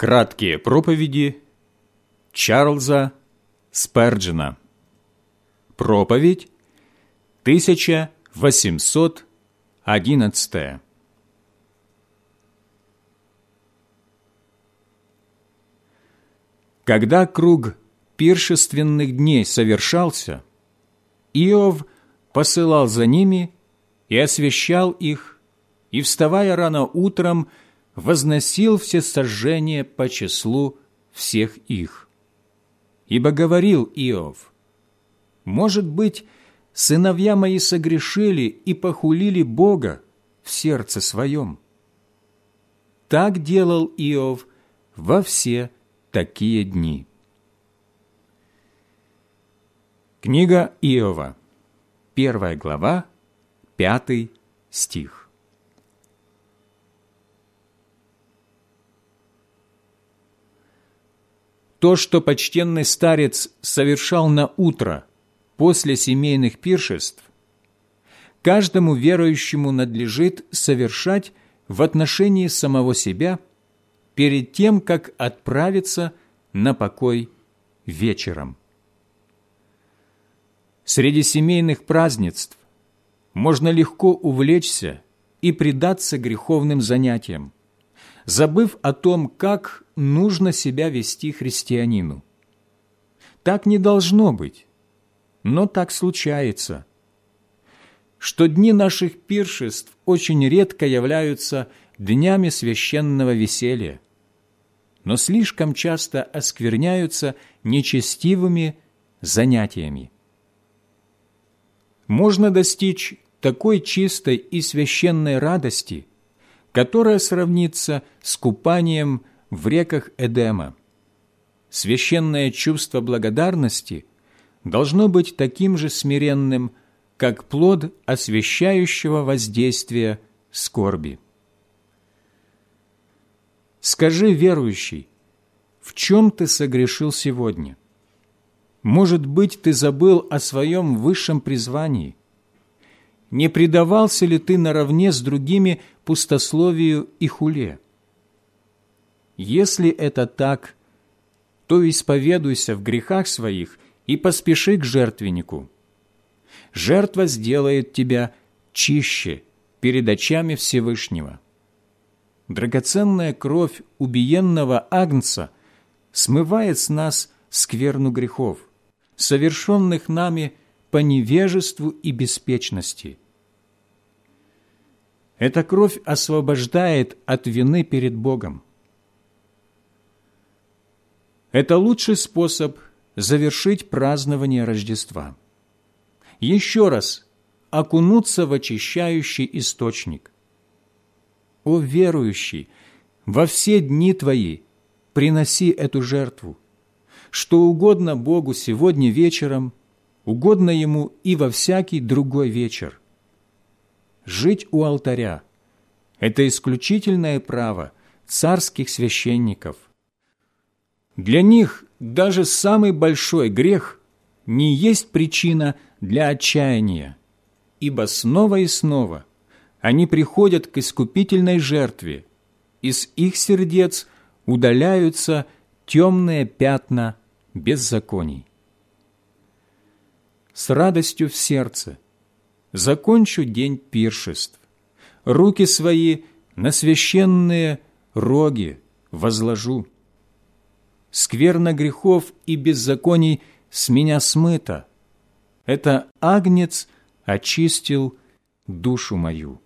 Краткие проповеди Чарльза Сперджена. Проповедь 1811. Когда круг пиршественных дней совершался, Иов посылал за ними и освящал их, и, вставая рано утром, возносил всесожжения по числу всех их. Ибо говорил Иов: «Может быть, сыновья мои согрешили и похулили Бога в сердце своем». Так делал Иов во все такие дни. Книга Иова, 1 глава, 5 стих. То, что почтенный старец совершал на утро после семейных пиршеств, каждому верующему надлежит совершать в отношении самого себя перед тем, как отправиться на покой вечером. Среди семейных празднеств можно легко увлечься и предаться греховным занятиям, забыв о том, как нужно себя вести христианину. Так не должно быть, но так случается, что дни наших пиршеств очень редко являются днями священного веселья, но слишком часто оскверняются нечестивыми занятиями. Можно достичь такой чистой и священной радости, которая сравнится с купанием в реках Эдема. Священное чувство благодарности должно быть таким же смиренным, как плод освящающего воздействия скорби. Скажи, верующий, в чем ты согрешил сегодня? Может быть, ты забыл о своем высшем призвании? Не предавался ли ты наравне с другими пустословию и хуле? Если это так, то исповедуйся в грехах своих и поспеши к жертвеннику. Жертва сделает тебя чище перед очами Всевышнего. Драгоценная кровь убиенного агнца смывает с нас скверну грехов, совершенных нами по невежеству и беспечности. Эта кровь освобождает от вины перед Богом. Это лучший способ завершить празднование Рождества. Еще раз окунуться в очищающий источник. О верующий, во все дни твои приноси эту жертву. Что угодно Богу сегодня вечером, угодно Ему и во всякий другой вечер. Жить у алтаря – это исключительное право царских священников. Для них даже самый большой грех не есть причина для отчаяния, ибо снова и снова они приходят к искупительной жертве, из их сердец удаляются темные пятна беззаконий. С радостью в сердце закончу день пиршеств, руки свои на священные роги возложу. Скверна грехов и беззаконий с меня смыта. Это агнец очистил душу мою.